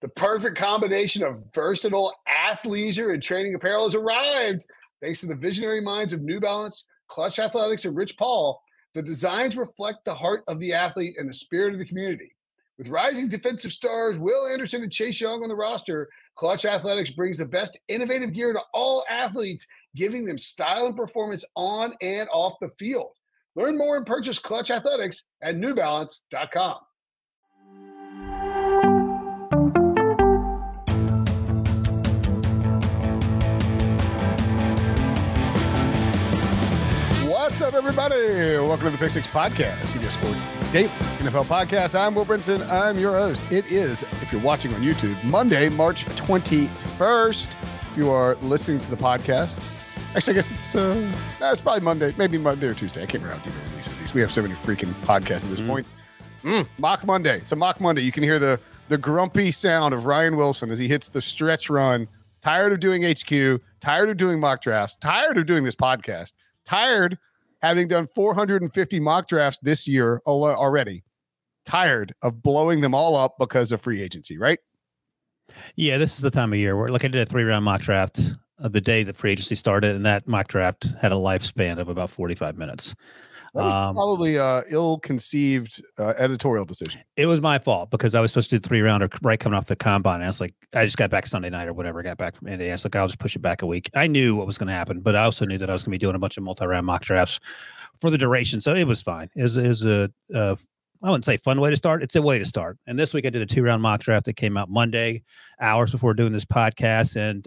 The perfect combination of versatile athleisure and training apparel has arrived. Thanks to the visionary minds of New Balance, Clutch Athletics, and Rich Paul, the designs reflect the heart of the athlete and the spirit of the community. With rising defensive stars Will Anderson and Chase Young on the roster, Clutch Athletics brings the best innovative gear to all athletes, giving them style and performance on and off the field. Learn more and purchase Clutch Athletics at newbalance.com. What's up, everybody? Welcome to the Pick Six Podcast, CBS Sports Daily NFL Podcast. I'm Will Brinson. I'm your host. It is, if you're watching on YouTube, Monday, March 21st. If you are listening to the podcast, actually, I guess it's probably Monday, maybe Monday or Tuesday. I can't remember how Debo releases these. We have so many freaking podcasts at this point. Mock Monday. It's a mock Monday. You can hear the grumpy sound of Ryan Wilson as he hits the stretch run. Tired of doing HQ, tired of doing mock drafts, tired of doing this podcast, tired having done 450 mock drafts this year already, tired of blowing them all up because of free agency, right? Yeah, this is the time of year where, like, I did a 3-round mock draft of the day that free agency started, and that mock draft had a lifespan of about 45 minutes. That was probably ill-conceived editorial decision. It was my fault because I was supposed to do 3-rounder right coming off the combine. And I was like, I just got back Sunday night or whatever. I got back from India. I was like, I'll just push it back a week. I knew what was going to happen, but I also knew that I was going to be doing a bunch of multi-round mock drafts for the duration. So it was fine. It was I wouldn't say fun way to start. It's a way to start. And this week I did a 2-round mock draft that came out Monday, hours before doing this podcast. And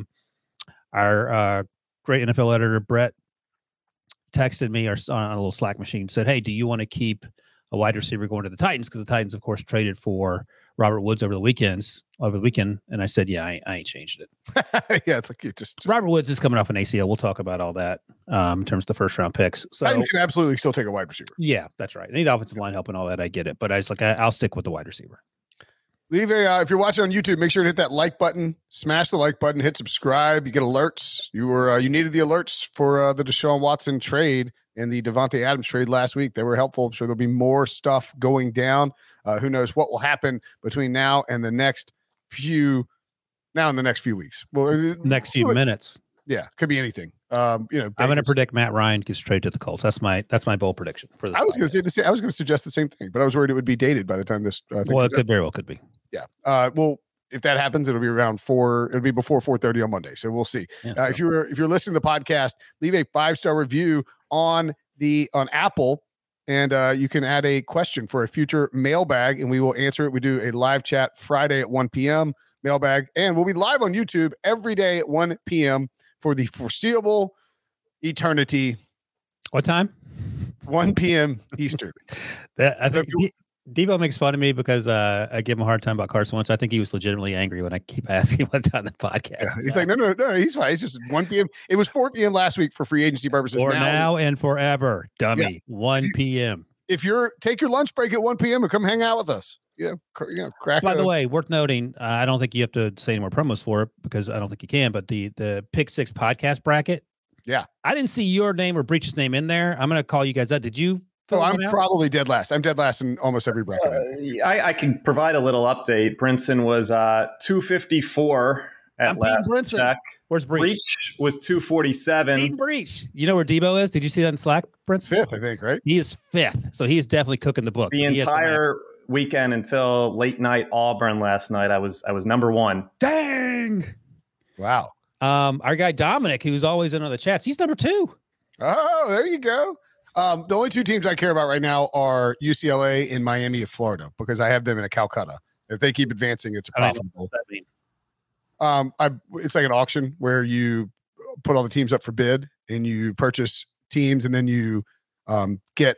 our great NFL editor, Brett, texted me on a little Slack machine, said, hey, do you want to keep a wide receiver going to the Titans? Because the Titans, of course, traded for Robert Woods over the weekend. And I said, yeah, I ain't changed it. Yeah, it's like you just Robert Woods is coming off an ACL. We'll talk about all that in terms of the first round picks. So Titans can absolutely still take a wide receiver. Yeah, that's right. They need offensive line help and all that. I get it. But I was like, I'll stick with the wide receiver. Leave if you're watching on YouTube, make sure to hit that like button, smash the like button, hit subscribe. You get alerts. You needed the alerts for the Deshaun Watson trade and the Devontae Adams trade last week. They were helpful. I'm sure there'll be more stuff going down. Who knows what will happen between now and the next few weeks. Well, next few minutes. Yeah, could be anything. I'm going to predict Matt Ryan gets traded to the Colts. That's my bold prediction for this. I was going to suggest the same thing, but I was worried it would be dated by the time this. Well, it could very well could be. Yeah. Well, if that happens, it'll be around 4. It'll be before 4:30 on Monday, so we'll see. Yeah, if you're listening to the podcast, leave a 5-star review on Apple, and you can add a question for a future mailbag, and we will answer it. We do a live chat Friday at 1 p.m. mailbag, and we'll be live on YouTube every day at 1 p.m. for the foreseeable eternity. What time? 1 p.m. Eastern. I think Debo makes fun of me because I give him a hard time about Carson Wentz. I think he was legitimately angry when I keep asking what time the podcast. Yeah, he's like, no, he's fine. It's just 1 p.m. It was 4 p.m. last week for free agency purposes. For now and forever, dummy. Yeah. 1 p.m. If you're take your lunch break at 1 p.m. and come hang out with us. Crack. By the way, worth noting, I don't think you have to say any more promos for it because I don't think you can. But the Pick Six podcast bracket. Yeah, I didn't see your name or Breach's name in there. I'm going to call you guys out. Did you? Oh, I'm probably dead last. I'm dead last in almost every bracket. I can provide a little update. Brinson was 254 at last check. Where's Breach? Breach was 247. Breach. You know where Debo is? Did you see that in Slack, Brinson? 5th, I think, right? He is 5th. So he is definitely cooking the book. The entire weekend until late night Auburn last night, I was number 1. Dang. Wow. Our guy Dominic, who's always in on the chats, he's number 2. Oh, there you go. The only 2 teams I care about right now are UCLA and Miami of Florida because I have them in a Calcutta. If they keep advancing, it's profitable. It's like an auction where you put all the teams up for bid and you purchase teams, and then you get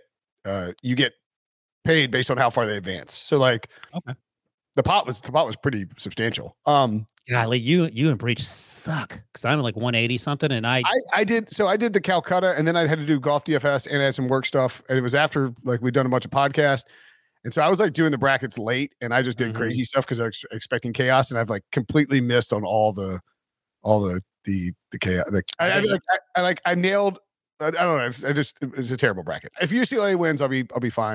paid based on how far they advance. So, like, okay. The pot was pretty substantial. Golly, you and Breach suck because I'm like 180 something, and I did the Calcutta, and then I had to do golf DFS and I had some work stuff, and it was after like we'd done a bunch of podcasts, and so I was like doing the brackets late, and I just did crazy stuff because I was expecting chaos, and I've like completely missed on all the chaos. I nailed. I don't know. It's a terrible bracket. If UCLA wins, I'll be fine.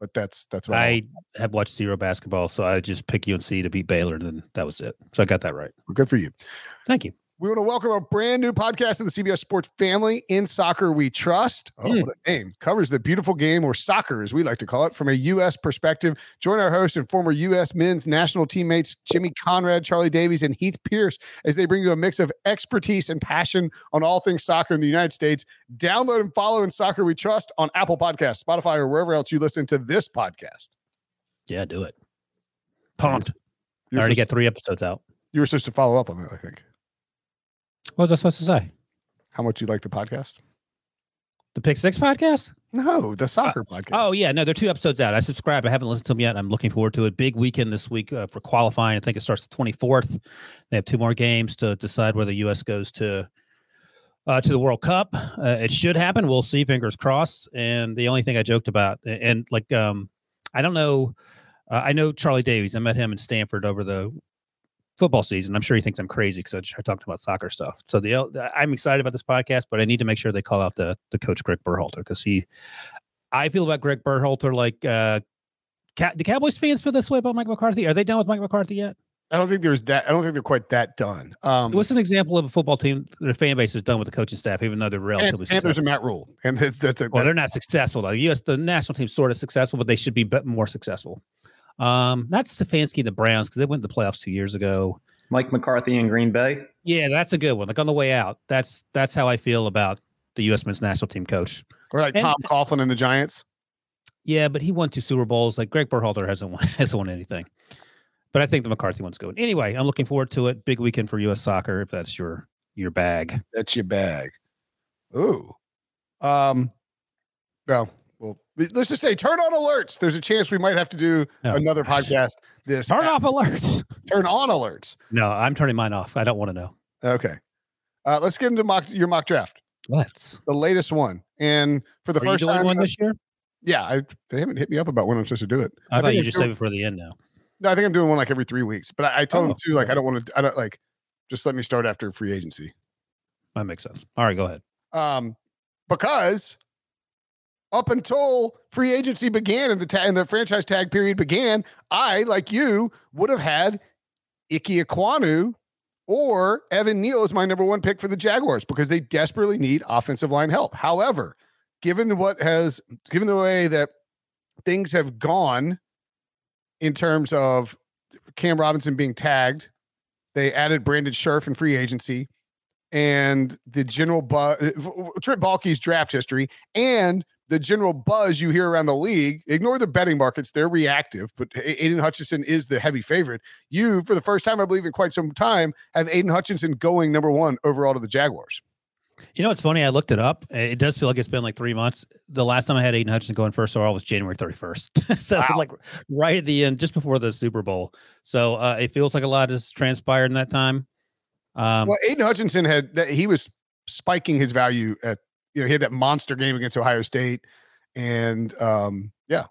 but that's what I have watched zero basketball, so I just pick UNC to beat Baylor, and then that was it. So I got that right. Well, good for you. Thank you. We want to welcome a brand new podcast in the CBS Sports family, In Soccer We Trust. Oh, what a name. Covers the beautiful game, or soccer as we like to call it, from a U.S. perspective. Join our host and former U.S. men's national teammates Jimmy Conrad, Charlie Davies, and Heath Pierce as they bring you a mix of expertise and passion on all things soccer in the United States. Download and follow In Soccer We Trust on Apple Podcasts, Spotify, or wherever else you listen to this podcast. Yeah, do it. Pumped. I already got 3 episodes out. You were supposed to follow up on that, I think. What was I supposed to say? How much you like the podcast? The Pick Six podcast? No, the soccer podcast. Oh, yeah. No, they're 2 episodes out. I subscribe. I haven't listened to them yet. I'm looking forward to it. Big weekend this week for qualifying. I think it starts the 24th. They have 2 more games to decide where the U.S. goes to the World Cup. It should happen. We'll see. Fingers crossed. And the only thing I joked about, and like, I don't know. I know Charlie Davies. I met him in Stanford over the football season. I'm sure he thinks I'm crazy because I talked about soccer stuff. So I'm excited about this podcast, but I need to make sure they call out the coach Greg Berhalter, because I feel about Greg Berhalter like do Cowboys fans feel this way about Mike McCarthy? Are they done with Mike McCarthy yet? I don't think they're quite that done. What's an example of a football team their fan base is done with the coaching staff, even though they're relatively successful? There's a Matt Rule, and they're not successful though. The national team's sort of successful, but they should be more successful. Not Stefanski and the Browns, because they went to the playoffs 2 years ago. Mike McCarthy in Green Bay. Yeah, that's a good one. Like on the way out, that's how I feel about the U.S. men's national team coach. Or like Tom Coughlin and the Giants. Yeah, but he won 2 Super Bowls. Like Greg Berhalter hasn't won anything. But I think the McCarthy one's good. Anyway, I'm looking forward to it. Big weekend for U.S. soccer, if that's your bag. That's your bag. Ooh. Well, let's just say turn on alerts. There's a chance we might have to do another podcast. Turn off alerts. Turn on alerts. No, I'm turning mine off. I don't want to know. Okay. Let's get into your mock draft. Let's. The latest one. And for the first time one this year? Yeah, they haven't hit me up about when I'm supposed to do it. I thought you just saved it for the end now. No, I think I'm doing one like every 3 weeks. But I told them too, like I don't like just let me start after free agency. That makes sense. All right, go ahead. Because up until free agency began and the franchise tag period began, I, like you, would have had Ike Ekwonu or Evan Neal as my number 1 pick for the Jaguars because they desperately need offensive line help. However, given the way that things have gone in terms of Cam Robinson being tagged, they added Brandon Scherf in free agency, and the general Trent Baalke's draft history, and the general buzz you hear around the league. Ignore the betting markets. They're reactive, but Aiden Hutchinson is the heavy favorite. You, for the first time, I believe in quite some time, have Aiden Hutchinson going number 1 overall to the Jaguars. You know, it's funny. I looked it up. It does feel like it's been like 3 months. The last time I had Aiden Hutchinson going first overall was January 31st. So wow. Like right at the end, just before the Super Bowl. So it feels like a lot has transpired in that time. Well, Aiden Hutchinson he was spiking his value at, he had that monster game against Ohio State, and it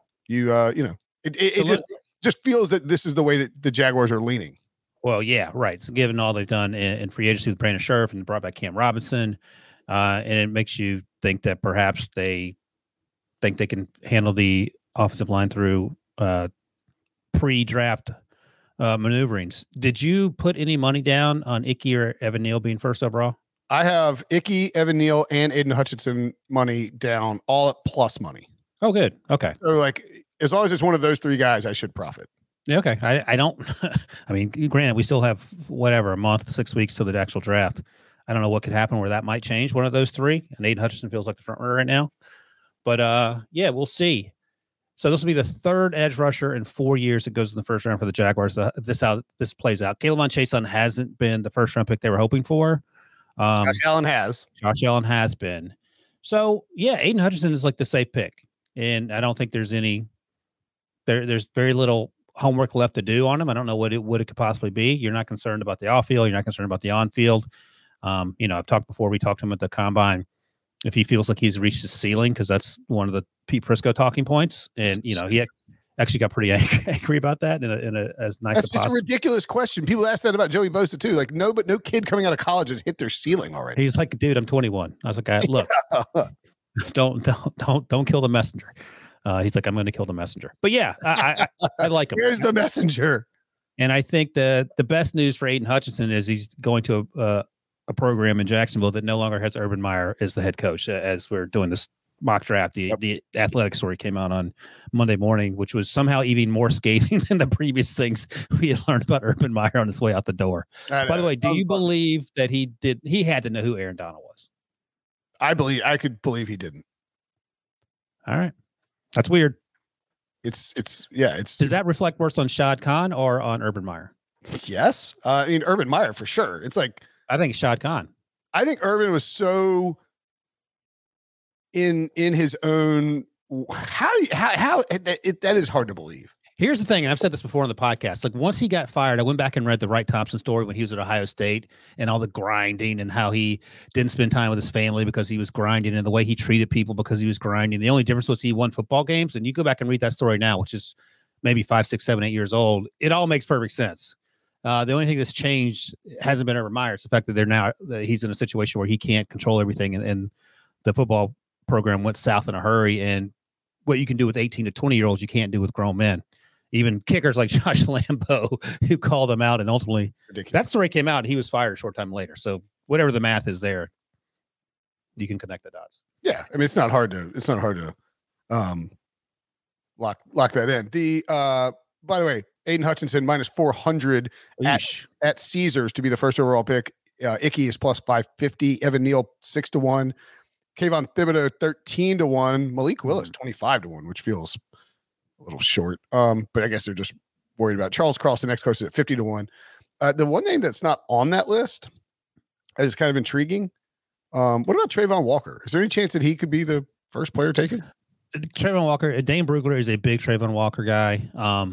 just feels that this is the way that the Jaguars are leaning. Well, yeah, right. So given all they've done in free agency with Brandon Scherf and brought back Cam Robinson, and it makes you think that perhaps they think they can handle the offensive line through pre-draft maneuverings. Did you put any money down on Ike or Evan Neal being first overall? I have Ike, Evan Neal, and Aiden Hutchinson money down, all at plus money. Oh, good. Okay. So, like, as long as it's one of those 3 guys, I should profit. Yeah, okay. I don't. I mean, granted, we still have a month, 6 weeks till the actual draft. I don't know what could happen where that might change. One of those 3, and Aiden Hutchinson feels like the front runner right now. But yeah, we'll see. So this will be the 3rd edge rusher in 4 years that goes in the first round for the Jaguars. How this plays out. K'Lavon Chaisson hasn't been the first round pick they were hoping for. Josh Allen has been. So yeah, Aiden Hutchinson is like the safe pick, and I don't think there's there's very little homework left to do on him. I don't know what it could possibly be. You're not concerned about the off field. You're not concerned about the on field. I've talked before. We talked to him at the combine. If he feels like he's reached his ceiling, because that's one of the Pete Prisco talking points, and he actually got pretty angry about that in a as nice. That's just a ridiculous question. People ask that about Joey Bosa too. Like, no kid coming out of college has hit their ceiling already. He's like, dude, I'm 21. I was like, look, don't kill the messenger. He's like, I'm going to kill the messenger. But yeah, I like him. Here's the messenger. And I think the best news for Aiden Hutchinson is he's going to a program in Jacksonville that no longer has Urban Meyer as the head coach. As we're doing this mock draft, the Athletic story came out on Monday morning, which was somehow even more scathing than the previous things we had learned about Urban Meyer on his way out the door. By the way, do you believe that he had to know who Aaron Donald was? I could believe he didn't. All right. That's weird. It's Does that reflect worse on Shad Khan or on Urban Meyer? Yes. I mean, Urban Meyer for sure. It's like, I think Shad Khan. I think Urban was so in his own, that is hard to believe. Here's the thing, and I've said this before on the podcast. Like, once he got fired, I went back and read the Wright Thompson story when he was at Ohio State and all the grinding and how he didn't spend time with his family because he was grinding and the way he treated people because he was grinding. The only difference was he won football games. And you go back and read that story now, which is maybe 5, 6, 7, 8 years old. It all makes perfect sense. The only thing that's changed hasn't been Urban Meyer. It's the fact that he's in a situation where he can't control everything. And the football program went south in a hurry. And what you can do with 18 to 20-year-olds, you can't do with grown men. Even kickers like Josh Lambo, who called him out, and ultimately that story came out, and he was fired a short time later. So whatever the math is there, you can connect the dots. Yeah, I mean, it's not hard to lock that in. By the way, Aiden Hutchinson minus 400 at Caesars to be the first overall pick. Icky is plus 550. Evan Neal 6-1. Kayvon Thibodeau 13-1. Malik Willis 25-1, which feels a little short. But I guess they're just worried about Charles Cross. The next closest at 50-1. The one name that's not on that list is kind of intriguing. What about Trayvon Walker? Is there any chance that he could be the first player taken? Trayvon Walker, Dane Brugler is a big Trayvon Walker guy.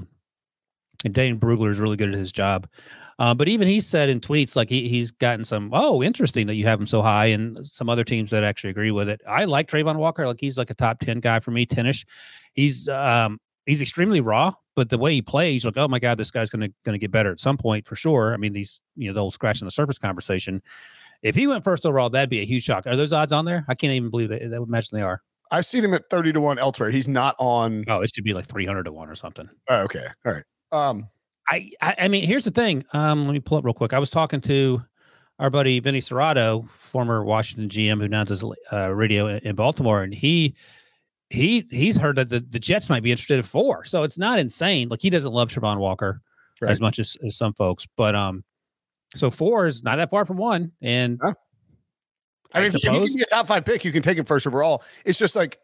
And Dane Brugler is really good at his job. But even he said in tweets, like he's gotten some, interesting that you have him so high, and some other teams that actually agree with it. I like Trayvon Walker. Like, he's like a top 10 guy for me, 10-ish. He's extremely raw, but the way he plays, like, oh my God, this guy's going to get better at some point for sure. I mean, the old scratching the surface conversation. If he went first overall, that'd be a huge shock. Are those odds on there? I can't even believe that. I would imagine they are. I've seen him at 30-1 elsewhere. He's not on. Oh, it should be like 300-1 or something. Oh, okay. All right. I mean, here's the thing. Let me pull up real quick. I was talking to our buddy Vinny Serrato, former Washington GM, who now does radio in Baltimore, and he's heard that the Jets might be interested in 4. So it's not insane. Like, he doesn't love Trayvon Walker as much as some folks, but so 4 is not that far from 1. And I mean, if you can be a top 5 pick, you can take him first overall. It's just like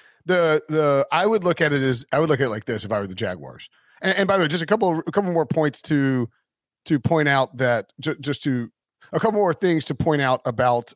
I would look at it like this if I were the Jaguars. And by the way, just a couple more points to point out that a couple more things to point out about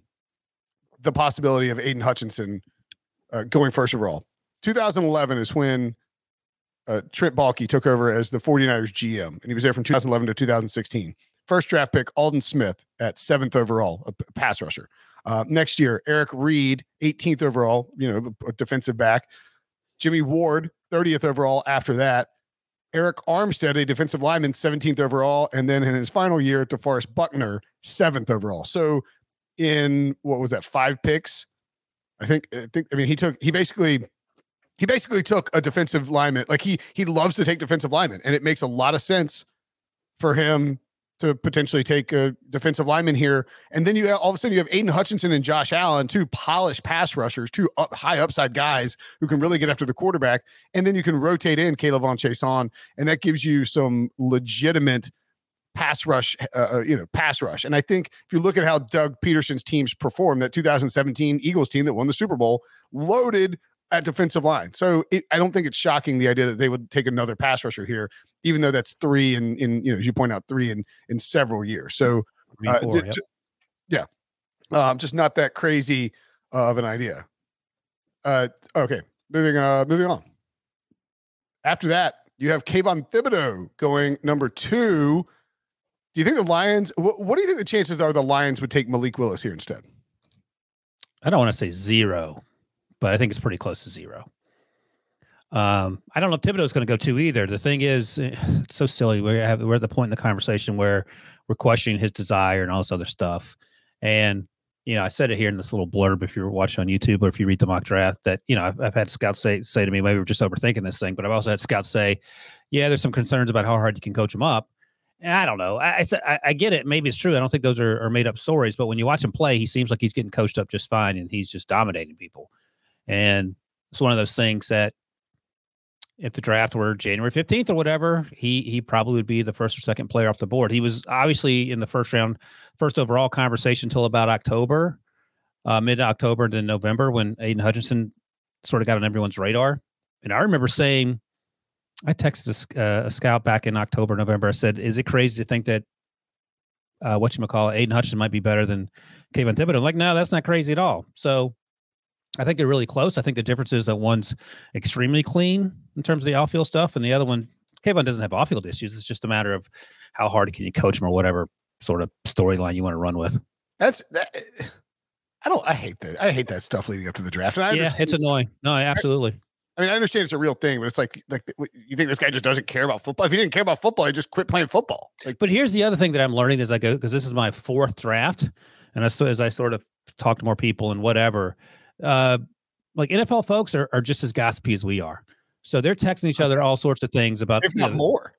the possibility of Aiden Hutchinson going first overall. 2011 is when Trent Baalke took over as the 49ers GM, and he was there from 2011 to 2016. First draft pick, Aldon Smith at 7th overall, a pass rusher. Next year, Eric Reed, 18th overall, a defensive back. Jimmy Ward, 30th overall after that. Eric Armstead, a defensive lineman, 17th overall. And then in his final year, DeForest Buckner, 7th overall. So in, 5 picks? I mean, he basically took a defensive lineman. Like, he loves to take defensive linemen, and it makes a lot of sense for him to potentially take a defensive lineman here. And then all of a sudden you have Aiden Hutchinson and Josh Allen, 2 polished pass rushers, 2 high upside guys who can really get after the quarterback. And then you can rotate in Caleb Von Chason, and that gives you some legitimate pass rush. And I think if you look at how Doug Peterson's teams performed, that 2017 Eagles team that won the Super Bowl, loaded at defensive line. So I don't think it's shocking, the idea that they would take another pass rusher here, even though that's 3 in as you point out, 3 in several years. So just not that crazy of an idea. Okay, moving on. After that, you have Kayvon Thibodeau going number 2. Do you think the Lions? What do you think the chances are the Lions would take Malik Willis here instead? I don't want to say 0. But I think it's pretty close to 0. I don't know if Thibodeau's going to go 2 either. The thing is, it's so silly. We're at the point in the conversation where we're questioning his desire and all this other stuff. And, I said it here in this little blurb if you're watching on YouTube or if you read the mock draft that, I've had scouts say to me, maybe we're just overthinking this thing, but I've also had scouts say, yeah, there's some concerns about how hard you can coach him up. And I don't know. I get it. Maybe it's true. I don't think those are made up stories, but when you watch him play, he seems like he's getting coached up just fine and he's just dominating people. And it's one of those things that if the draft were January 15th or whatever, he probably would be the first or second player off the board. He was obviously in the first overall conversation until about October, mid-October and then November when Aiden Hutchinson sort of got on everyone's radar. And I remember saying, I texted a scout back in October, November. I said, is it crazy to think that Aiden Hutchinson might be better than Kayvon Thibodeaux? I'm like, no, that's not crazy at all. So I think they're really close. I think the difference is that one's extremely clean in terms of the off-field stuff, and the other one, Kayvon doesn't have off-field issues. It's just a matter of how hard can you coach him or whatever sort of storyline you want to run with. I hate that. I hate that stuff leading up to the draft. And it's annoying. No, absolutely. I mean, I understand it's a real thing, but it's like you think this guy just doesn't care about football? If he didn't care about football, he'd just quit playing football. But here's the other thing that I'm learning as I go, because this is my fourth draft, and as I sort of talk to more people and whatever, like NFL folks are just as gossipy as we are. So they're texting each other all sorts of things about, if not more.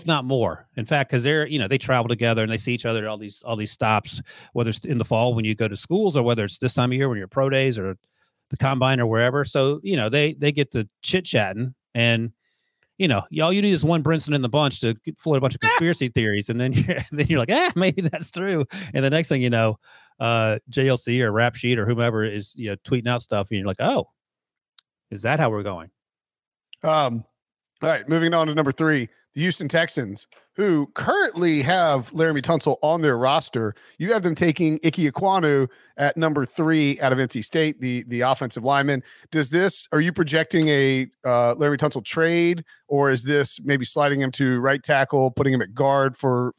In fact, because they travel together and they see each other at all these stops, whether it's in the fall when you go to schools or whether it's this time of year when you're pro days or the combine or wherever. So, they get to chit chatting and, all you need is one Brinson in the bunch to float a bunch of conspiracy theories. And then you're like, maybe that's true. And the next thing you know, JLC or Rap Sheet or whomever is tweeting out stuff. And you're like, oh, is that how we're going? All right. Moving on to number 3, the Houston Texans, who currently have Laramie Tunsil on their roster. You have them taking Ike Ekwonu at number 3 out of NC State, the offensive lineman. Are you projecting a Laramie Tunsil trade, or is this maybe sliding him to right tackle, putting him at guard for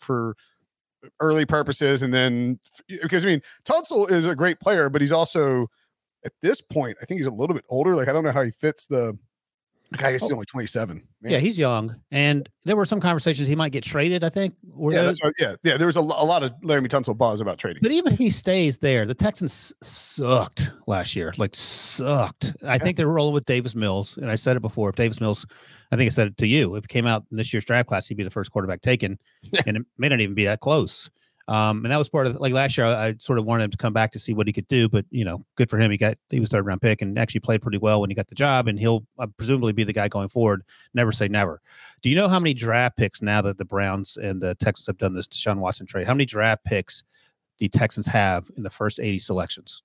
early purposes? And then, because Tunsil is a great player, but he's also at this point, I think he's a little bit older. Like, I don't know how he fits the guy. He's only 27. Man. Yeah, he's young. And there were some conversations he might get traded, I think. There was a lot of Laramie Tunsil buzz about trading. But even if he stays there, the Texans sucked last year. Like, sucked. I think they're rolling with Davis Mills. And I said it before. If Davis Mills, I think I said it to you, if it came out in this year's draft class, he'd be the first quarterback taken. And it may not even be that close. And that was part of, like, last year, I sort of wanted him to come back to see what he could do, but, good for him. He was third round pick and actually played pretty well when he got the job, and he'll presumably be the guy going forward. Never say never. Do you know how many draft picks, now that the Browns and the Texans have done this Deshaun Watson trade, how many draft picks the Texans have in the first 80 selections?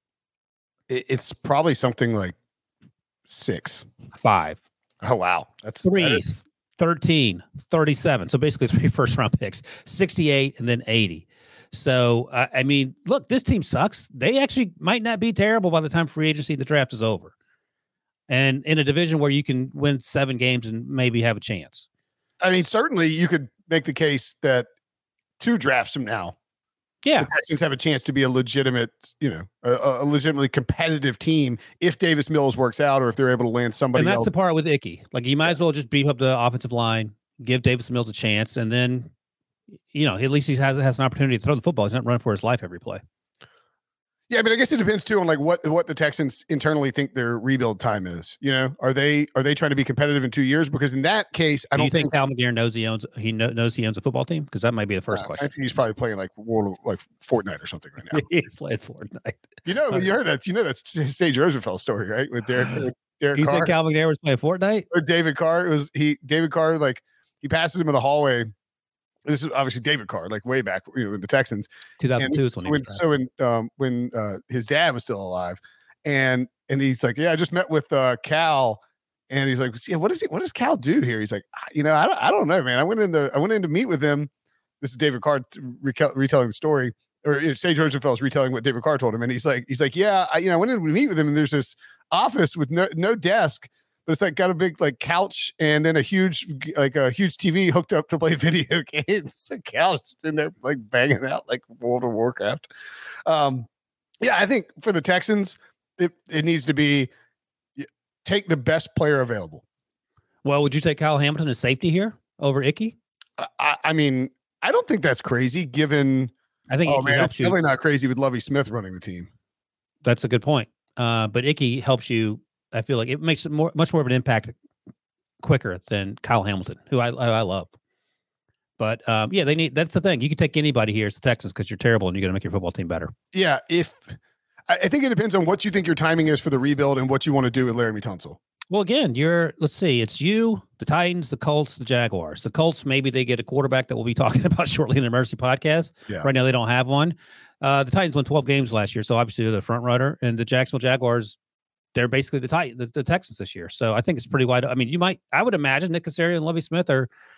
It's probably something like 6. 5. Oh, wow. That's 3. 13, 37. So basically 3 first-round picks, 68, and then 80. So, look, this team sucks. They actually might not be terrible by the time free agency, the draft is over. And in a division where you can win 7 games and maybe have a chance. Certainly you could make the case that 2 drafts from now, the Texans have a chance to be a legitimate, a legitimately competitive team if Davis Mills works out or if they're able to land somebody else. And that's the part with Icky. Like, you might as well just beef up the offensive line, give Davis Mills a chance, and then, at least he has an opportunity to throw the football. He's not running for his life every play. Yeah, I guess it depends too on like what the Texans internally think their rebuild time is. Are they trying to be competitive in 2 years? Because in that case, I don't think Cal McNair knows he owns a football team, because that might be the first question. I think he's probably playing like Fortnite or something right now. He's playing Fortnite. You heard that? That's Sage Rosenfeld story, right? With Derek He Carr. said Cal McNair was playing Fortnite, or David Carr. David Carr, like, he passes him in the hallway. This is obviously David Carr, like way back, with the Texans. 2002 is when he was when his dad was still alive, and he's like, I just met with Cal, and he's like, what does Cal do here? He's like, I don't know, man. I went in to meet with him. This is David Carr retelling the story, or Sage Rosenfeld is retelling what David Carr told him, and he's like, I went in to meet with him, and there's this office with no desk. But it's like got a big like couch and then a huge TV hooked up to play video games. A couch in there like banging out like World of Warcraft. I think for the Texans, it needs to be take the best player available. Well, would you take Kyle Hamilton as safety here over Icky? I don't think that's crazy given I think. Oh man, it's definitely not crazy with Lovie Smith running the team. That's a good point. But Icky helps you. I feel like it makes it much more of an impact quicker than Kyle Hamilton, who I love. But yeah, that's the thing. You can take anybody here as the Texans because you're terrible and you're going to make your football team better. Yeah, I think it depends on what you think your timing is for the rebuild and what you want to do with Laramie Tunsil. Well, again, let's see, it's you, the Titans, the Colts, the Jaguars. The Colts, maybe they get a quarterback that we'll be talking about shortly in the Emergency podcast. Yeah. Right now, they don't have one. The Titans won 12 games last year, so obviously they're the front runner. And the Jacksonville Jaguars, they're basically the Texans this year. So I think it's pretty wide. I mean, I would imagine Nick Caserio and Lovie Smith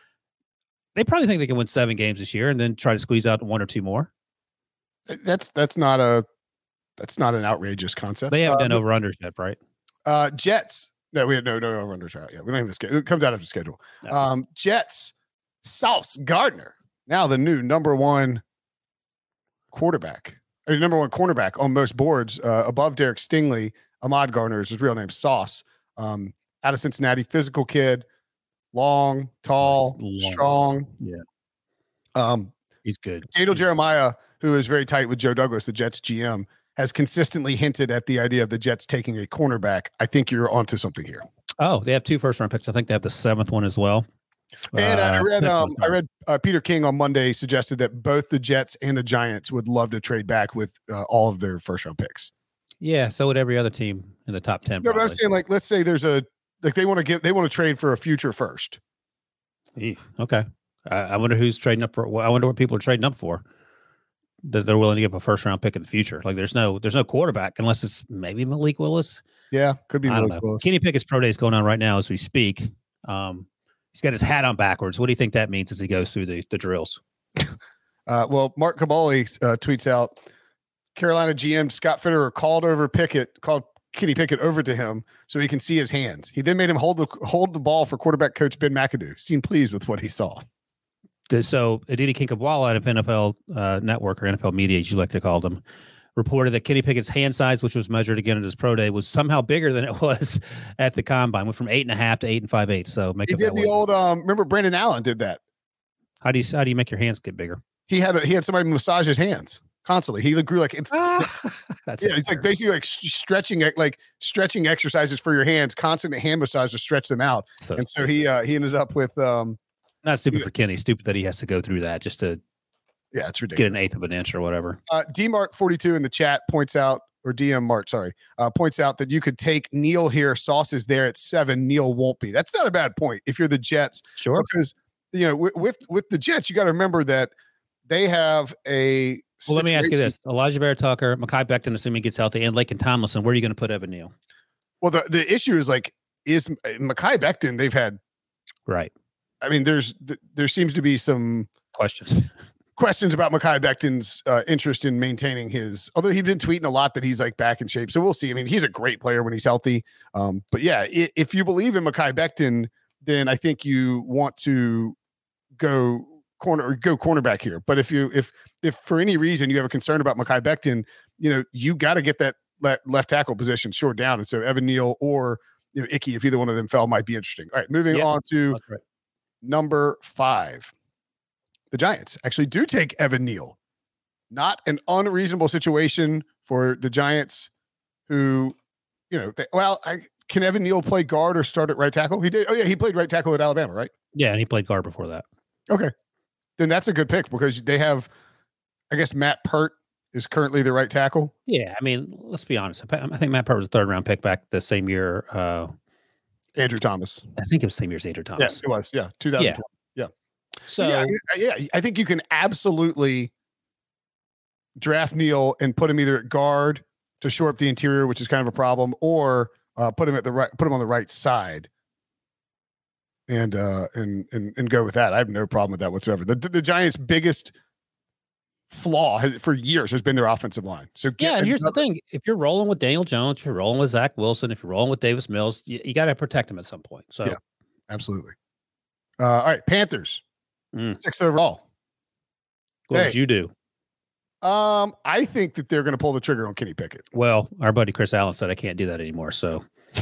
they probably think they can win 7 games this year and then try to squeeze out 1 or 2 more. That's not an outrageous concept. They haven't done over-unders yet, right? Jets. No, we had no over-unders out yet. We don't have the schedule. It comes out of the schedule. No. Jets, Sauce Gardner, now the new number 1 quarterback. Number 1 cornerback on most boards, above Derek Stingley. Ahmad Gardner is his real name, Sauce. Out of Cincinnati, physical kid. Long, tall, strong. Yeah. He's good. Daniel Jeremiah, who is very tight with Joe Douglas, the Jets GM, has consistently hinted at the idea of the Jets taking a cornerback. I think you're onto something here. Oh, they have 2 first-round picks. I think they have the 7th one as well. And I read Peter King on Monday suggested that both the Jets and the Giants would love to trade back with all of their first-round picks. Yeah, so would every other team in the top 10. No, but I'm saying, like, let's say there's they want to trade for a future first. Okay. I wonder who's trading up for. I wonder what people are trading up for that they're willing to give a first round pick in the future. Like there's no quarterback unless it's maybe Malik Willis. Yeah, could be Malik Willis. Kenny Pickett's pro day is going on right now as we speak. He's got his hat on backwards. What do you think that means as he goes through the drills? Well, Mark Caboli tweets out Carolina GM Scott Fitterer called Kenny Pickett over to him so he can see his hands. He then made him hold the ball for quarterback coach Ben McAdoo. Seemed pleased with what he saw. So Aditi Kinkhabwala out of NFL Network or NFL Media, as you like to call them, reported that Kenny Pickett's hand size, which was measured again at his pro day, was somehow bigger than it was at the combine. Went from 8.5 to 8 5/8. So he did the old. Remember Brandon Allen did that. How do you make your hands get bigger? He had somebody massage his hands constantly. He grew like that's it's like basically like stretching exercises for your hands, constant hand massage to stretch them out. So he ended up with not stupid for Kenny, stupid that he has to go through that just to it's ridiculous. Get an 1/8 of an inch or whatever. DMart42 in the chat points out, or DM Mart, sorry, points out that you could take Neal here. Sauce is there at 7. Neal won't be. That's not a bad point if you're the Jets. Sure. Because with the Jets, you got to remember that they have a. Well, let me ask you this: Elijah Vera-Tucker, Mekhi Becton, assuming he gets healthy, and Laken Tomlinson. Where are you going to put Evan Neal? Well, the issue is is Mekhi Becton? They've had right. I mean, there seems to be some questions about Mekhi Becton's interest in maintaining his. Although he's been tweeting a lot that he's like back in shape, so we'll see. I mean, he's a great player when he's healthy. But yeah, if you believe in Mekhi Becton, then I think you want to go cornerback here. But if for any reason you have a concern about Mekhi Becton, you got to get that left tackle position shored down. And so Evan Neal or Icky, if either one of them fell, might be interesting. All right, moving on to number 5. The Giants actually do take Evan Neal. Not an unreasonable situation for the Giants, who, can Evan Neal play guard or start at right tackle? He did. Oh yeah, he played right tackle at Alabama, right? Yeah, and he played guard before that. Okay. Then that's a good pick because they have, I guess, Matt Pert is currently the right tackle. Yeah, I mean, let's be honest. I think Matt Pert was a 3rd-round pick back the same year. Andrew Thomas. I think it was the same year as Andrew Thomas. Yes, it was. Yeah, 2012. Yeah. So yeah, I think you can absolutely draft Neal and put him either at guard to shore up the interior, which is kind of a problem, or put him on the right side. And go with that. I have no problem with that whatsoever. The Giants' biggest flaw for years has been their offensive line. So and here's the thing: if you're rolling with Daniel Jones, if you're rolling with Zach Wilson, if you're rolling with Davis Mills, you got to protect him at some point. So yeah, absolutely. All right, Panthers, 6th overall. What would you do? I think that they're going to pull the trigger on Kenny Pickett. Well, our buddy Chris Allen said I can't do that anymore. So.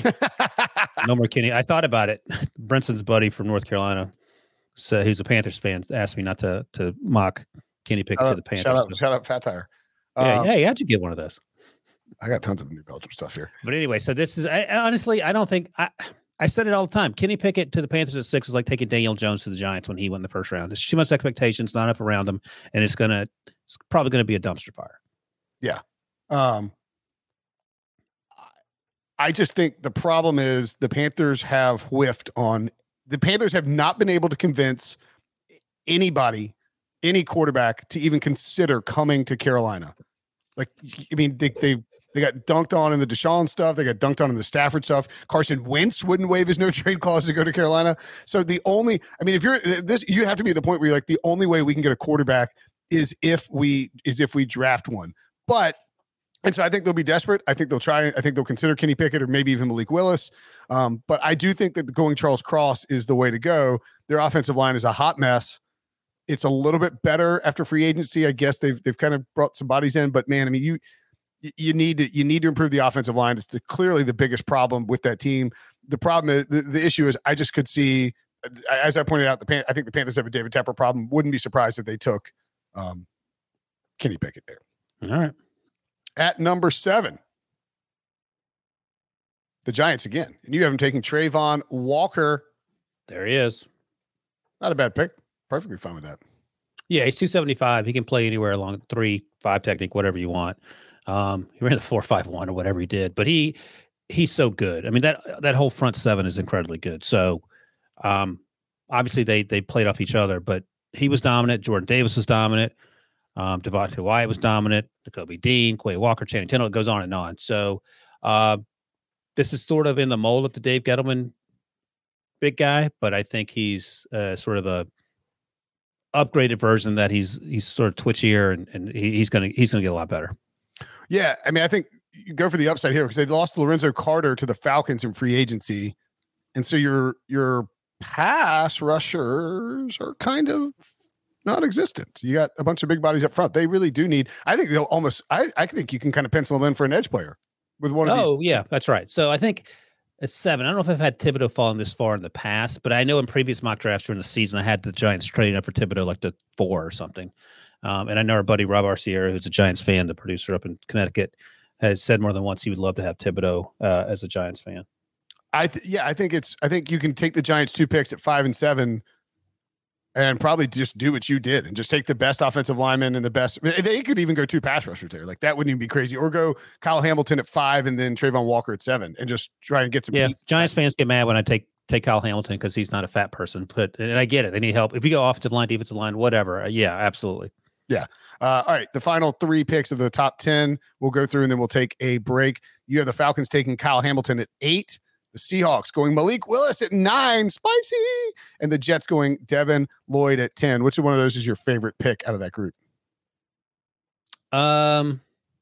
No more Kenny. I thought about it. Brinson's buddy from North Carolina, so he's a Panthers fan, asked me not to mock Kenny Pickett to the Panthers. Shout out Fat Tire. Yeah, hey, how'd you get one of those? I got tons of New Belgium stuff here. But anyway, so this is honestly, I don't think I said it all the time. Kenny Pickett to the Panthers at 6 is like taking Daniel Jones to the Giants when he won the first round. There's too much expectations, not enough around him, and it's probably gonna be a dumpster fire. Yeah. I just think the problem is the Panthers have whiffed on. The Panthers have not been able to convince anybody, any quarterback, to even consider coming to Carolina. Like, I mean, they got dunked on in the Deshaun stuff. They got dunked on in the Stafford stuff. Carson Wentz wouldn't waive his no trade clause to go to Carolina. So if you're this, you have to be at the point where you're like, the only way we can get a quarterback is if we draft one. And so I think they'll be desperate. I think they'll try. I think they'll consider Kenny Pickett or maybe even Malik Willis. But I do think that going Charles Cross is the way to go. Their offensive line is a hot mess. It's a little bit better after free agency. I guess they've kind of brought some bodies in, but man, I mean, you need to improve the offensive line. It's clearly the biggest problem with that team. The problem is the issue is I just could see, as I pointed out, I think the Panthers have a David Tepper problem. Wouldn't be surprised if they took Kenny Pickett there. All right. At number 7, the Giants again. And you have them taking Trayvon Walker. There he is. Not a bad pick. Perfectly fine with that. Yeah, he's 275. He can play anywhere along 3-5 technique, whatever you want. He ran the 4.51 or whatever he did. But he's so good. I mean, that whole front 7 is incredibly good. So obviously they played off each other, but he was dominant. Jordan Davis was dominant. Devontae Wyatt was dominant. Nakobe Dean, Quay Walker, Channing Tindall, it goes on and on. So this is sort of in the mold of the Dave Gettleman big guy, but I think he's sort of a upgraded version that he's sort of twitchier and he's gonna get a lot better. Yeah, I mean, I think you go for the upside here because they lost Lorenzo Carter to the Falcons in free agency, and so your pass rushers are kind of non-existent. You got a bunch of big bodies up front. They really do need. I think they'll almost. I think you can kind of pencil them in for an edge player with one of these. Oh yeah, that's right. So I think it's 7. I don't know if I've had Thibodeau falling this far in the past, but I know in previous mock drafts during the season I had the Giants trading up for Thibodeau like the 4 or something. And I know our buddy Rob Arciera, who's a Giants fan, the producer up in Connecticut, has said more than once he would love to have Thibodeau as a Giants fan. I think you can take the Giants 2 picks at 5 and 7 and probably just do what you did and just take the best offensive lineman and the best. They could even go 2 pass rushers there. Like that wouldn't even be crazy. Or go Kyle Hamilton at 5 and then Trayvon Walker at 7 and just try and get some pieces. Giants fans get mad when I take Kyle Hamilton because he's not a fat person. And I get it. They need help. If you go offensive line, defensive line, whatever. Yeah, absolutely. Yeah. All right. The final 3 picks of the top 10 we'll go through and then we'll take a break. You have the Falcons taking Kyle Hamilton at 8. The Seahawks going Malik Willis at 9, spicy, and the Jets going Devin Lloyd at 10. Which one of those is your favorite pick out of that group? Trying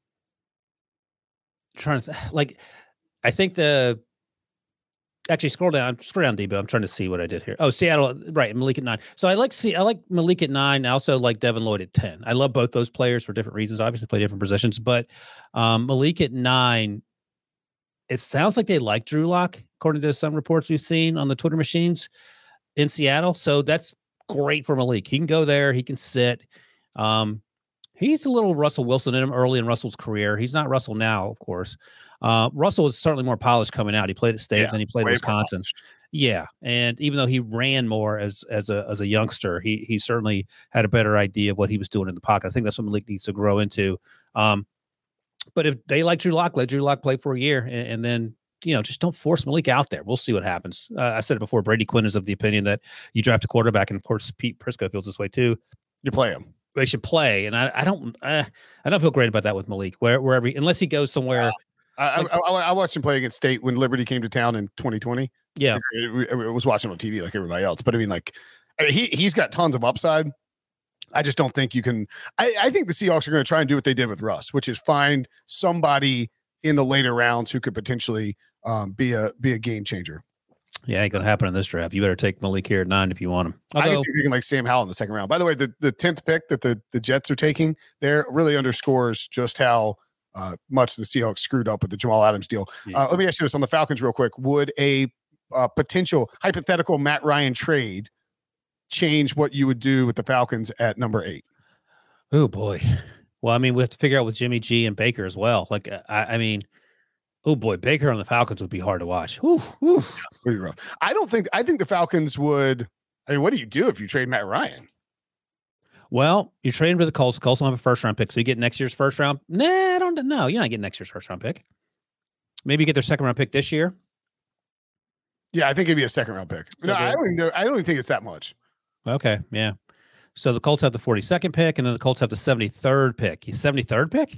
to I think actually scroll down, Debo. I'm trying to see what I did here. Oh, Seattle, right? Malik at 9. So I like Malik at 9. I also like Devin Lloyd at 10. I love both those players for different reasons. Obviously, play different positions, but Malik at 9. It sounds like they like Drew Lock, according to some reports we've seen on the Twitter machines in Seattle. So that's great for Malik. He can go there. He can sit. He's a little Russell Wilson in him early in Russell's career. He's not Russell now, of course. Russell is certainly more polished coming out. He played at State, then he played at Wisconsin. Yeah, and even though he ran more as a youngster, he certainly had a better idea of what he was doing in the pocket. I think that's what Malik needs to grow into. But if they like Drew Lock, let Drew Lock play for a year, and then just don't force Malik out there. We'll see what happens. I said it before. Brady Quinn is of the opinion that you draft a quarterback, and of course Pete Prisco feels this way too. You play him. They should play, and I don't feel great about that with Malik. Wherever unless he goes somewhere. I watched him play against State when Liberty came to town in 2020. Yeah, I was watching on TV like everybody else, but I mean, he's got tons of upside. I just don't think you can. I think the Seahawks are going to try and do what they did with Russ, which is find somebody in the later rounds who could potentially be a game changer. Yeah, ain't gonna happen in this draft. You better take Malik here at 9 if you want him. I can see you like Sam Howell in the second round. By the way, the 10th pick that the Jets are taking there really underscores just how much the Seahawks screwed up with the Jamal Adams deal. Yeah. Let me ask you this on the Falcons real quick. Would a potential hypothetical Matt Ryan trade change what you would do with the Falcons at number 8? Oh boy. Well, I mean, we have to figure out with Jimmy G and Baker as well. Like, I mean, oh boy, Baker on the Falcons would be hard to watch. Pretty rough. I think the Falcons would. I mean, what do you do if you trade Matt Ryan? Well, you're trading for the Colts. The Colts will have a first-round pick, so you get next year's first round. Nah, I don't know. You're not getting next year's first-round pick. Maybe you get their second-round pick this year. Yeah, I think it'd be a second-round pick. So I don't even think it's that much. Okay, yeah. So the Colts have the 42nd pick, and then the Colts have the 73rd pick. 73rd pick?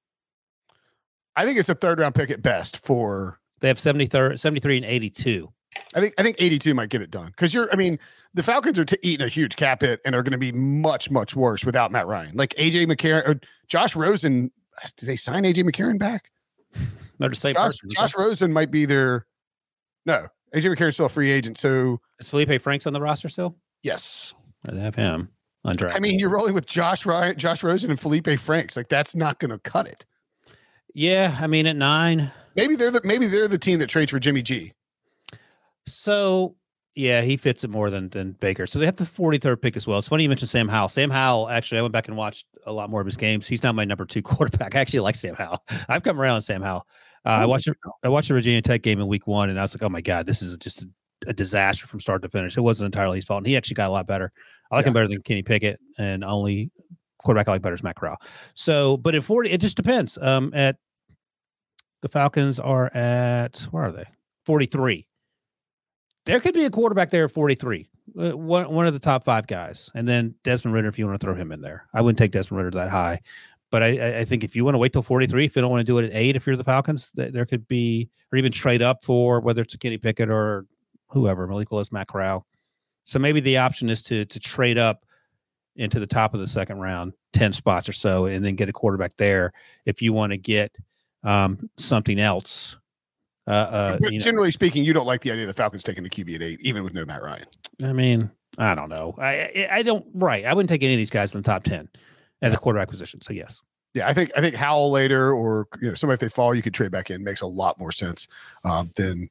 I think it's a third-round pick at best for. They have 73, and 82. I think 82 might get it done because the Falcons are eating a huge cap hit and are going to be much, much worse without Matt Ryan. Like AJ McCarron or Josh Rosen. Did they sign AJ McCarron back? No, the same person. Josh Rosen might be their. No, AJ McCarron's still a free agent. So is Felipe Franks on the roster still? Yes, they have him. I mean, you're rolling with Josh Rosen and Felipe Franks. Like that's not going to cut it. Yeah, I mean at 9. Maybe they're the team that trades for Jimmy G. So, yeah, he fits it more than Baker. So they have the 43rd pick as well. It's funny you mentioned Sam Howell. Sam Howell, actually, I went back and watched a lot more of his games. He's not my number 2 quarterback. I actually like Sam Howell. I've come around on Sam Howell. I watched the Virginia Tech game in week 1, and I was like, oh, my God, this is just a disaster from start to finish. It wasn't entirely his fault, and he actually got a lot better. I like him better than Kenny Pickett, and only quarterback I like better is Matt Corral. So, but at 40, it just depends. At the Falcons are at, where are they? 43. There could be a quarterback there at 43, one of the top 5 guys. And then Desmond Ridder, if you want to throw him in there. I wouldn't take Desmond Ridder that high. But I think if you want to wait till 43, if you don't want to do it at 8, if you're the Falcons, there could be, or even trade up for whether it's a Kenny Pickett or whoever, Malik Willis, Matt Corral. So maybe the option is to trade up into the top of the second round, 10 spots or so, and then get a quarterback there if you want to get something else. Generally speaking, you don't like the idea of the Falcons taking the QB at 8, even with no Matt Ryan. I mean, I don't know. I don't. Right. I wouldn't take any of these guys in the top 10 at the quarterback position. So yes. Yeah, I think Howell later, or somebody if they fall, you could trade back in, makes a lot more sense than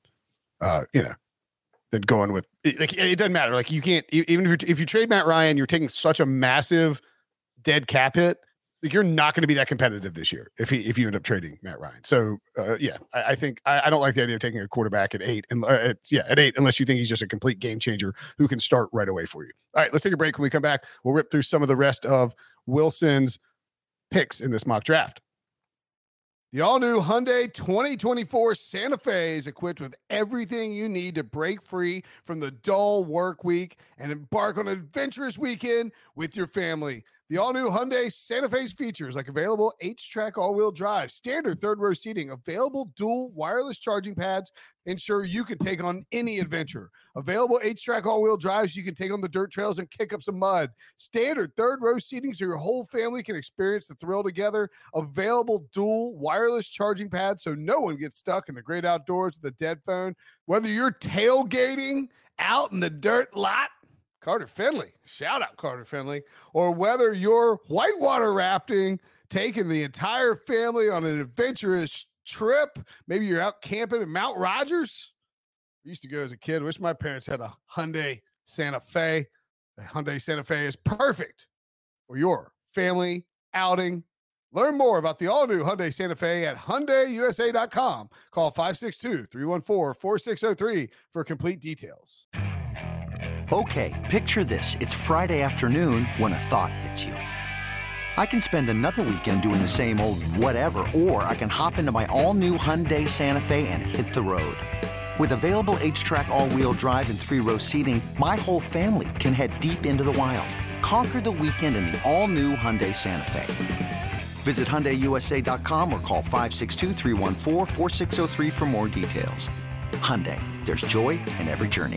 going with like it doesn't matter. Like you can't even if you trade Matt Ryan, you're taking such a massive dead cap hit. Like you're not going to be that competitive this year if you end up trading Matt Ryan. So I think I don't like the idea of taking a quarterback at 8 and at 8 unless you think he's just a complete game changer who can start right away for you. All right, let's take a break. When we come back, we'll rip through some of the rest of Wilson's picks in this mock draft. The all-new Hyundai 2024 Santa Fe is equipped with everything you need to break free from the dull work week and embark on an adventurous weekend with your family. The all-new Hyundai Santa Fe's features like available H-Track all-wheel drive, standard third-row seating, available dual wireless charging pads, ensure you can take on any adventure. Available H-Track all-wheel drives you can take on the dirt trails and kick up some mud. Standard third-row seating so your whole family can experience the thrill together. Available dual wireless charging pads so no one gets stuck in the great outdoors with a dead phone. Whether you're tailgating out in the dirt lot, Carter Finley, shout out Carter Finley, or whether you're whitewater rafting, taking the entire family on an adventurous trip, maybe you're out camping in Mount Rogers. I used to go as a kid. Wish my parents had a Hyundai Santa Fe. The Hyundai Santa Fe is perfect for your family outing. Learn more about the all-new Hyundai Santa Fe at HyundaiUSA.com. Call 562-314-4603 for complete details. Okay, picture this. It's Friday afternoon when a thought hits you. I can spend another weekend doing the same old whatever, or I can hop into my all-new Hyundai Santa Fe and hit the road. With available H-Track all-wheel drive and 3-row seating, my whole family can head deep into the wild. Conquer the weekend in the all-new Hyundai Santa Fe. Visit HyundaiUSA.com or call 562-314-4603 for more details. Hyundai, there's joy in every journey.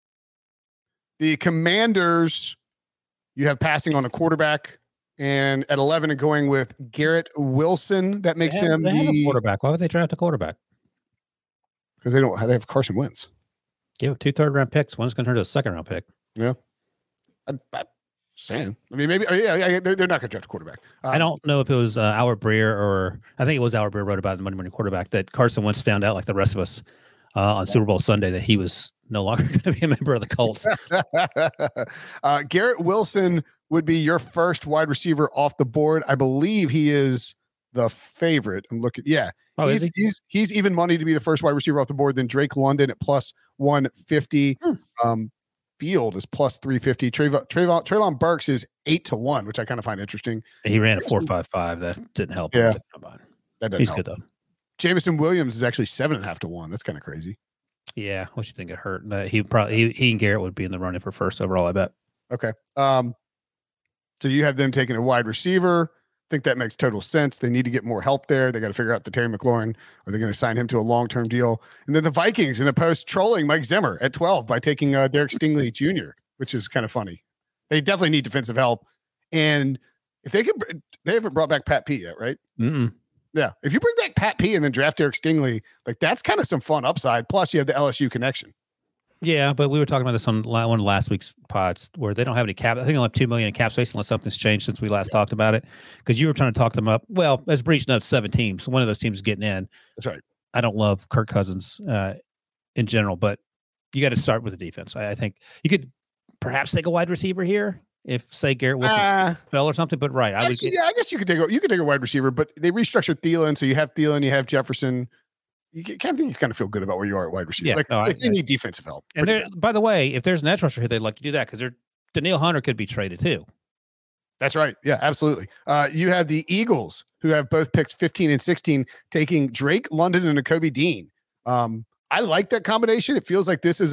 The Commanders, you have passing on a quarterback, and at 11 and going with Garrett Wilson. That makes him the quarterback. Why would they draft a quarterback? Because they have Carson Wentz. Give up 2 third-round picks. One's going to turn to a second-round pick. Yeah. I'm saying. I mean, maybe. They're not going to draft a quarterback. I don't know if it was Albert Breer or I think it was Albert Breer wrote about it in Monday Morning Quarterback that Carson Wentz found out, like the rest of us, on Super Bowl Sunday, that he was no longer going to be a member of the Colts. Garrett Wilson would be your first wide receiver off the board. I believe he is the favorite. I'm looking. Yeah. Oh, he's even money to be the first wide receiver off the board than Drake London at plus 150. Field is plus 350. Treylon Burks is 8-1, which I kind of find interesting. He ran a 4.55. That didn't help. Yeah. That doesn't He's help. good though. Jameson Williams is actually 7.5-1. That's kind of crazy. Yeah. I wish he didn't get hurt. He and Garrett would be in the running for first overall, I bet. Okay. So you have them taking a wide receiver. I think that makes total sense. They need to get more help there. They got to figure out the Terry McLaurin. Are they going to sign him to a long-term deal? And then the Vikings in a post trolling Mike Zimmer at 12 by taking Derek Stingley Jr., which is kind of funny. They definitely need defensive help. And if they haven't brought back Pat P yet, right? Mm-mm. Yeah. If you bring back Pat P and then draft Derek Stingley, like that's kind of some fun upside. Plus you have the LSU connection. Yeah, but we were talking about this on one of last week's pods where they don't have any cap. I think they'll have $2 million in cap space unless something's changed since we last talked about it. Because you were trying to talk them up. Well, as Breach notes, 7 teams. So one of those teams is getting in. That's right. I don't love Kirk Cousins in general, but you got to start with the defense. I think you could perhaps take a wide receiver here if, say, Garrett Wilson fell or something. But right, I guess you could take a wide receiver, but they restructured Thielen, so you have Thielen, you have Jefferson. You kind of feel good about where you are at wide receiver. Yeah, they need defensive help. And by the way, if there's an edge rusher here, they'd like to do that because Danielle Hunter could be traded too. That's right. Yeah, absolutely. You have the Eagles who have both picks 15 and 16 taking Drake London and Nakobe Dean. I like that combination. It feels like this is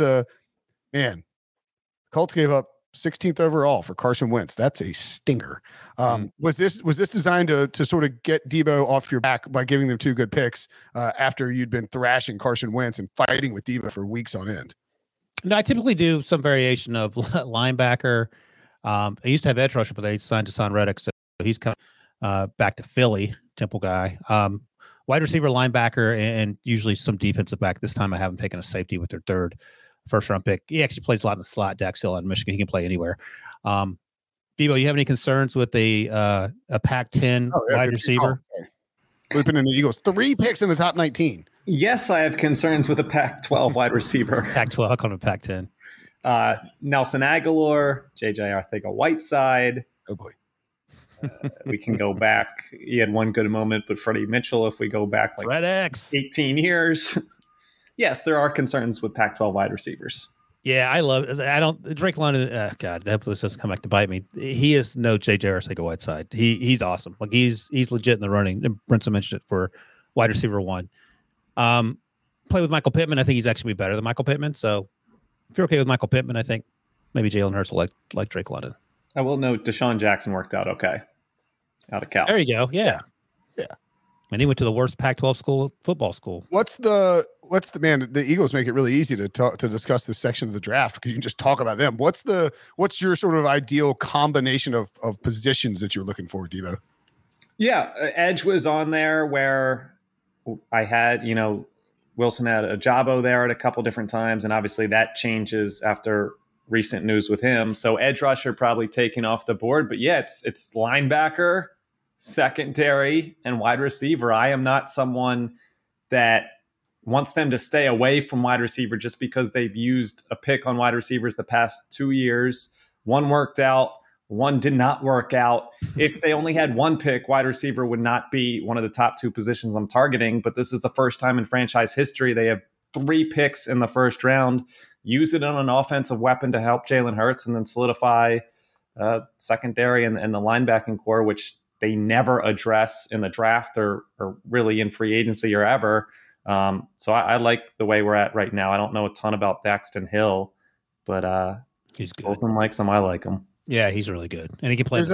Colts gave up 16th overall for Carson Wentz. That's a stinger. Was this designed to sort of get Debo off your back by giving them 2 good picks after you'd been thrashing Carson Wentz and fighting with Debo for weeks on end? No, I typically do some variation of linebacker. I used to have edge rusher, but they signed Hassan Reddick, so he's kind of back to Philly, Temple guy. Wide receiver, linebacker, and usually some defensive back. This time I haven't taken a safety with their 3rd first-round pick. He actually plays a lot in the slot. Dax Hill out of Michigan. He can play anywhere. Debo, you have any concerns with a Pac-10 wide receiver? Looping in the Eagles. 3 picks in the top 19. Yes, I have concerns with a Pac-12 wide receiver. Pac-12. How come a Pac-10? Nelson Aguilar, J.J. Arcega-Whiteside. Oh, boy. We can go back. He had one good moment, but Freddie Mitchell, if we go back like Fred X. 18 years. Yes, there are concerns with Pac-12 wide receivers. Yeah, Drake London, God, that doesn't come back to bite me. He is no J.J. Arcega-Whiteside. He's awesome. Like he's legit in the running. And Brinson mentioned it for wide receiver 1. Play with Michael Pittman. I think he's actually better than Michael Pittman. So if you're okay with Michael Pittman, I think maybe Jalen Hurts will like Drake London. I will note Deshaun Jackson worked out okay out of Cal. There you go. Yeah. And he went to the worst Pac-12 football school. What's the the Eagles make it really easy to discuss this section of the draft because you can just talk about them. What's your sort of ideal combination of positions that you're looking for, Debo? Yeah, edge was on there where I had, Wilson had Ajabo there at a couple different times, and obviously that changes after recent news with him. So edge rusher probably taken off the board, but yeah, it's linebacker, secondary, and wide receiver. I am not someone that wants them to stay away from wide receiver just because they've used a pick on wide receivers the past 2 years. One worked out, one did not work out. If they only had one pick, wide receiver would not be one of the top 2 positions I'm targeting. But this is the first time in franchise history they have 3 picks in the first round. Use it on an offensive weapon to help Jalen Hurts and then solidify secondary and the linebacking core, which they never address in the draft or really in free agency or ever. So I like the way we're at right now. I don't know a ton about Daxton Hill, but he's good. Wilson likes him. I like him. Yeah, he's really good, and he can play.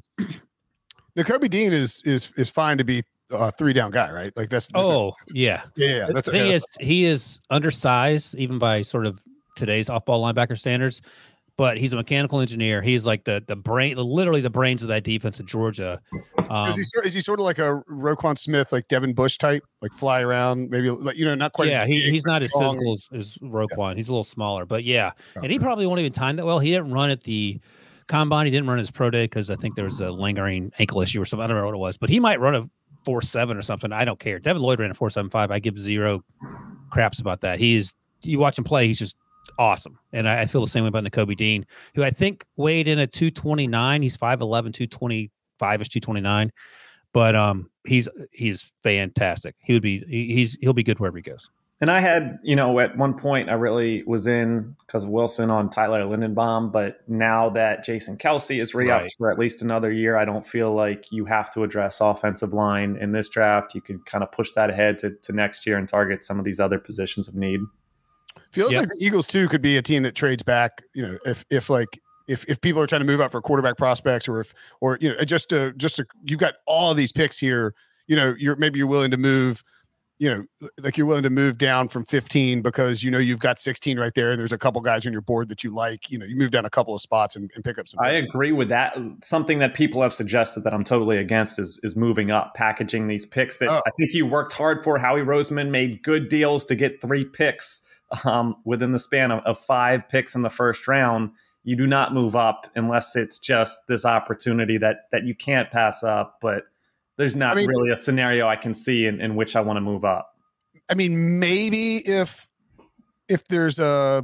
Nakobe Dean is fine to be a 3-down guy, right? Like that's. Yeah. That's the thing is, he is undersized even by sort of today's off-ball linebacker standards, but he's a mechanical engineer. He's like the brain, literally the brains of that defense at Georgia. Is he sort of like a Roquan Smith, like Devin Bush type, like fly around, maybe like not quite. Yeah, as big, he's not as strong. physical as Roquan. Yeah. He's a little smaller, but yeah, and he probably won't even time that well. He didn't run at the combine. He didn't run his pro day because I think there was a lingering ankle issue or something. I don't know what it was, but he might run a 4.7 or something. I don't care. Devin Lloyd ran a 4.75. I give 0 craps about that. You watch him play, he's just awesome. And I feel the same way about Nakobe Dean, who I think weighed in at 229. He's 5'11", 225-ish, 229. But he's fantastic. He'll be good wherever he goes. And I had, at one point I really was in because of Wilson on Tyler Lindenbaum, but now that Jason Kelce is re-upped for at least another year, I don't feel like you have to address offensive line in this draft. You can kind of push that ahead to next year and target some of these other positions of need. Feels like the Eagles too could be a team that trades back. If people are trying to move up for quarterback prospects, or just you've got all these picks here. You're willing to move. You're willing to move down from 15 because you've got 16 right there, and there's a couple guys on your board that you like. You move down a couple of spots and pick up some. I agree with that. Something that people have suggested that I'm totally against is moving up, packaging these picks that I think you worked hard for. Howie Roseman made good deals to get 3 picks within the span of 5 picks in the first round. You do not move up unless it's just this opportunity that you can't pass up, but there's not really a scenario I can see in which I want to move up. I mean, maybe if there's a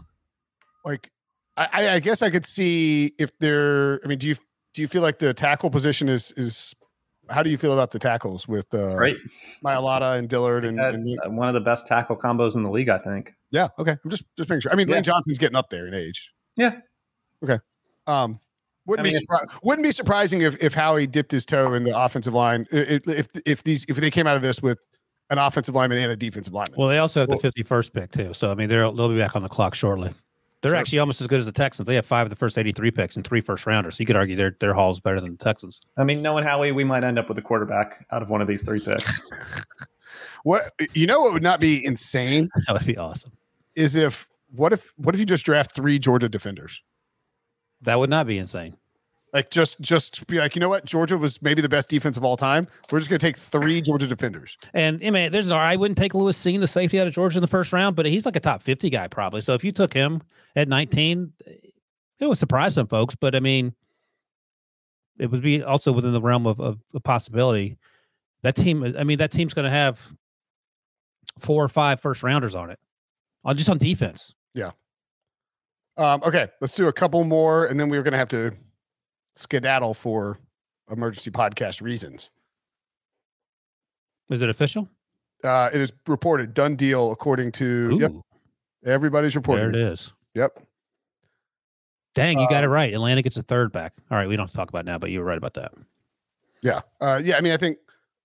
I guess I could see if there. I mean, do you feel like the tackle position is? How do you feel about the tackles with Great. Mailata and Dillard and one of the best tackle combos in the league, I think. Yeah. Okay. I'm just making sure. I mean, Lane Johnson's getting up there in age. Yeah. Okay. Wouldn't be surprising if Howie dipped his toe in the offensive line if they came out of this with an offensive lineman and a defensive lineman. Well, they also have the 51st pick too, so I mean they'll be back on the clock shortly. They're actually almost as good as the Texans. They have 5 of the first 83 picks and 3 first rounders. So you could argue their haul's better than the Texans. I mean, knowing Howie, we might end up with a quarterback out of one of these 3 picks. What would not be insane? That would be awesome. Is what if you just draft 3 Georgia defenders? That would not be insane. Like just be like, you know what? Georgia was maybe the best defense of all time. We're just going to take 3 Georgia defenders. And I mean, I wouldn't take Lewis Seen, the safety out of Georgia in the first round, but he's like a top 50 guy probably. So if you took him at 19, it would surprise some folks. But I mean, it would be also within the realm of a possibility. That team's going to have 4 or 5 first rounders on it, just on defense. Yeah. Okay, let's do a couple more, and then we're going to have to skedaddle for emergency podcast reasons. Is it official? It is reported. Done deal, according to yep. Everybody's reporting. There it is. Yep. Dang, you got it right. Atlanta gets a 3rd back. All right, we don't have to talk about it now, but you were right about that. Yeah. I mean, I think.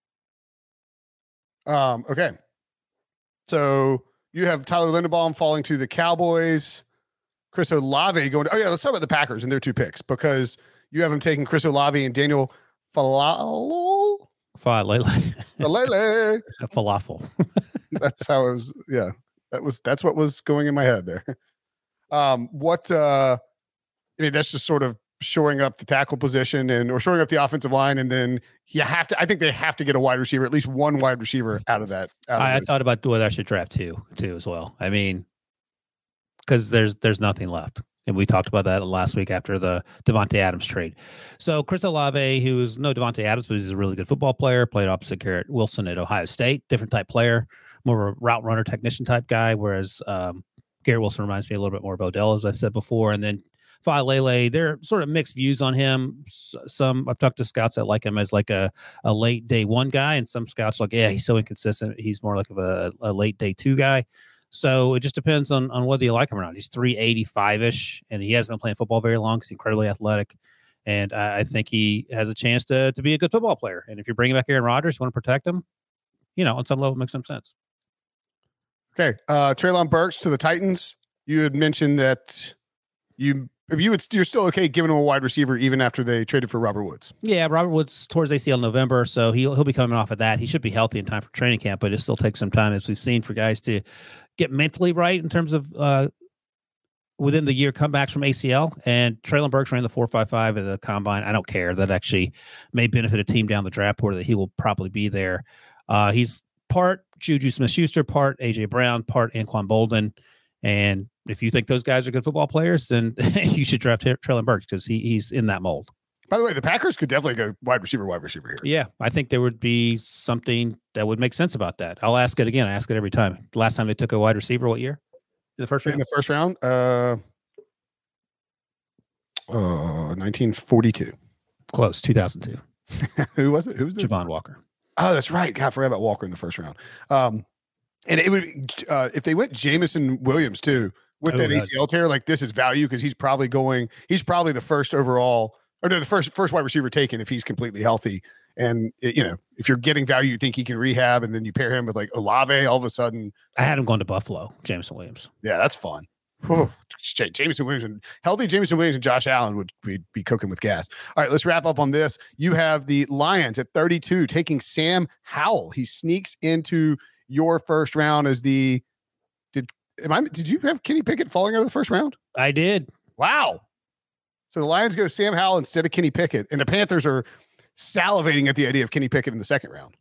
Okay. So you have Tyler Linderbaum falling to the Cowboys. Chris Olave going to, let's talk about the Packers and their 2 picks, because you have them taking Chris Olave and Daniel Falele. Falafel. That's how it was. Yeah. That's what was going in my head there. That's just sort of shoring up the tackle position or shoring up the offensive line. And then I think they have to get a wide receiver, at least one wide receiver out of that. I thought about whether I should draft two as well. I mean, because there's nothing left. And we talked about that last week after the Devontae Adams trade. So Chris Olave, who's no Devontae Adams, but he's a really good football player, played opposite Garrett Wilson at Ohio State, different type player, more of a route runner technician type guy, whereas Garrett Wilson reminds me a little bit more of Odell, as I said before. And then Falele, they're sort of mixed views on him. I've talked to scouts that like him as like a late day 1 guy, and some scouts like, yeah, he's so inconsistent. He's more like of a late day 2 guy. So it just depends on whether you like him or not. He's 385-ish, and he hasn't been playing football very long. He's incredibly athletic, and I think he has a chance to be a good football player. And if you're bringing back Aaron Rodgers, you want to protect him, on some level, it makes some sense. Okay, Treylon Burks to the Titans. You had mentioned that you're still okay giving him a wide receiver even after they traded for Robert Woods. Yeah, Robert Woods towards ACL in November, so he'll be coming off of that. He should be healthy in time for training camp, but it still takes some time, as we've seen, for guys to get mentally right in terms of within the year comebacks from ACL. And Treylon Burks ran the 4.55 at the combine. I don't care. That actually may benefit a team down the draft board that he will probably be there. He's part Juju Smith-Schuster, part A.J. Brown, part Anquan Bolden. And if you think those guys are good football players, then you should draft Treylon Burks because he's in that mold. By the way, the Packers could definitely go wide receiver here. Yeah, I think there would be something that would make sense about that. I'll ask it again. I ask it every time. The last time they took a wide receiver, what year? in the first round? In the first round, 1942. Close, 2002. Who was it? Who was it? Javon Walker. Oh, that's right. God, I forgot about Walker in the first round. And it would if they went Jameson Williams too with that ACL tear, like this is value because he's probably the first overall, or no, the first wide receiver taken if he's completely healthy. And if you're getting value, you think he can rehab, and then you pair him with like Olave, all of a sudden. I had him going to Buffalo, Jameson Williams. Yeah, that's fun. Jameson Williams and healthy Jameson Williams and Josh Allen would be cooking with gas. All right, let's wrap up on this. You have the Lions at 32 taking Sam Howell. He sneaks into your first round as did you have Kenny Pickett falling out of the first round? I did. Wow. So the Lions go Sam Howell instead of Kenny Pickett, and the Panthers are salivating at the idea of Kenny Pickett in the second round.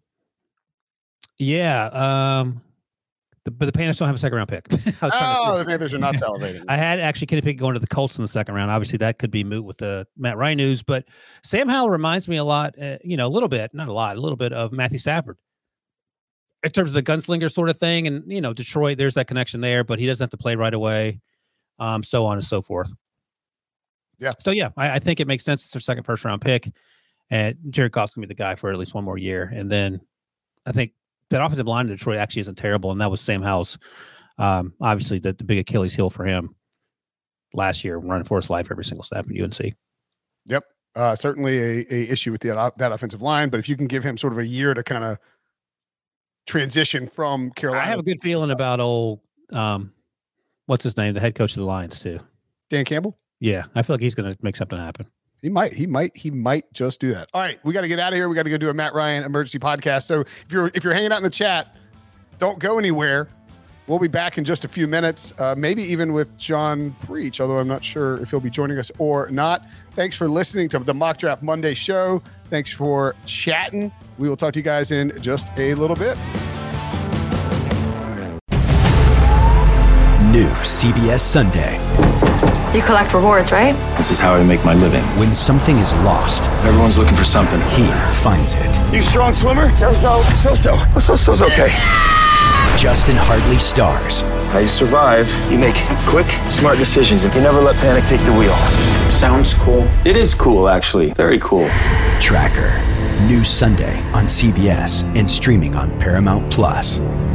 Yeah. But the Panthers don't have a second round pick. The Panthers are not salivating. I had actually Kenny Pickett going to the Colts in the second round. Obviously, that could be moot with the Matt Ryan news, but Sam Howell reminds me a lot, a little bit, not a lot, a little bit of Matthew Stafford in terms of the gunslinger sort of thing. And, Detroit, there's that connection there, but he doesn't have to play right away, so on and so forth. Yeah. So, yeah, I think it makes sense. It's their second first-round pick, and Jared Goff's going to be the guy for at least one more year. And then I think that offensive line in Detroit actually isn't terrible, and that was Sam Howell's, obviously, the big Achilles heel for him last year, running for his life every single snap in UNC. Yep. Certainly a issue with that offensive line, but if you can give him sort of a year to kind of transition from Carolina. I have a good feeling about what's his name, the head coach of the Lions too. Dan Campbell? Yeah, I feel like he's going to make something happen. He might just do that. All right, we got to get out of here. We got to go do a Matt Ryan emergency podcast. So if you're hanging out in the chat, don't go anywhere. We'll be back in just a few minutes, maybe even with John Breach, although I'm not sure if he'll be joining us or not. Thanks for listening to the Mock Draft Monday show. Thanks for chatting. We will talk to you guys in just a little bit. New CBS Sunday. You collect rewards, right? This is how I make my living. When something is lost, everyone's looking for something. He finds it. You strong swimmer? So-so. So-so's okay. Justin Hartley stars. How you survive, you make quick, smart decisions, and you never let panic take the wheel. Sounds cool. It is cool, actually. Very cool. Tracker. New Sunday on CBS and streaming on Paramount Plus.